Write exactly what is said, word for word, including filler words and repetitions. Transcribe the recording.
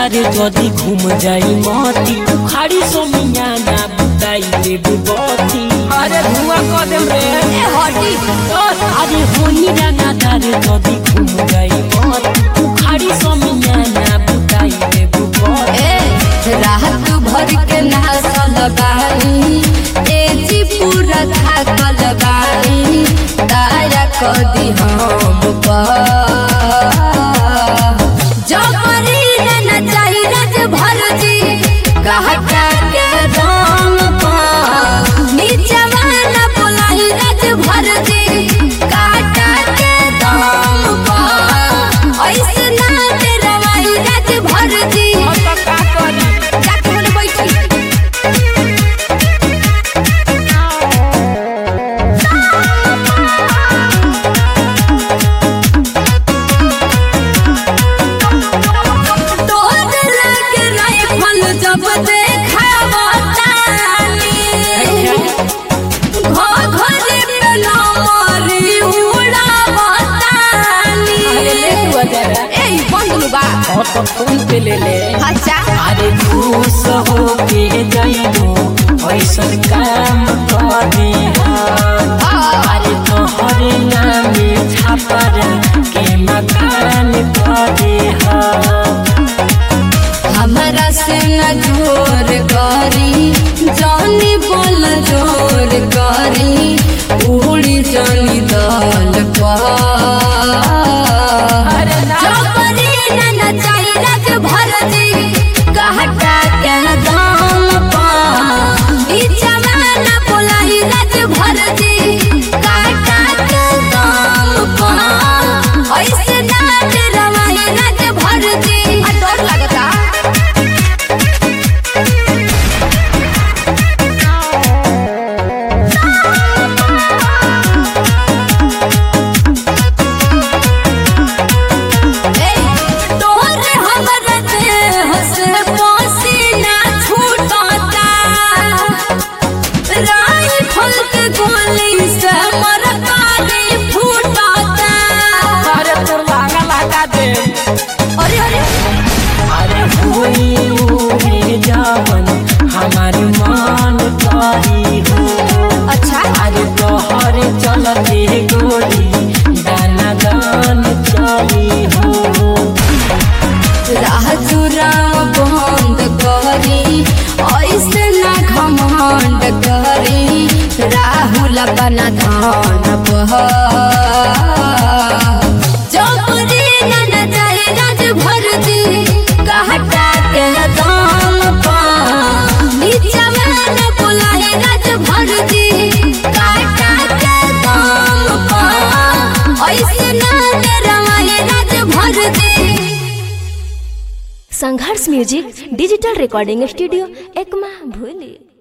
दारे जदी घूम जाई मोती उखाड़ी सोमिया ना बुताई ले बुबती अरे धुआं क देम रे ए हटी अरे होनी रंगा दारे जदी घूम जाई मोती उखाड़ी सोमिया ना बुताई ले बुबती ए रात भर के नाचल बानी ए जी पूरा थाकल बानी तारा कदी हम पर कहता के दाम पा नीचे वाला बुलाई रज भर जी काटा के दाम पा ऐसे ना डरवाई रज भर जी का करी जाके बोले बैठी जब देखा बतानी घर घरे पे लमरी उड़ा बतानी अरे ले तू जरा ए बंदलू बा और तो फोन पे ले ले अच्छा अरे खुश हो के जाइबो ऐसन काम करी अरे तोहरे नाम छापर के मकान करे हमारा से न जोर करी जानी बोल जोर करी उड़ी जानी दल पर चौपरी न नचाई रज भर जी कहता के दाम पा नीचे वाला बुलाई रज भर जी कहता के दाम पा ऐसे ना डरवाई रज भर जी डर लगता अरे अरे अरे हुई उहे जावन हमार मान करी हो अच्छा अरे तोहरे चलते गोली दाना दान चली हो राजुरा बंद करी ऐसे ना घमंड करी राहुल बना धान बह चौपरी न नचाई रज भर जी कहता के दाम पा नीचे वाला बुलाई रज भर जी कहता के दाम पा ऐसे ना डरवाई रज भर जी। Sangharsh music digital recording studio Ekma भूली।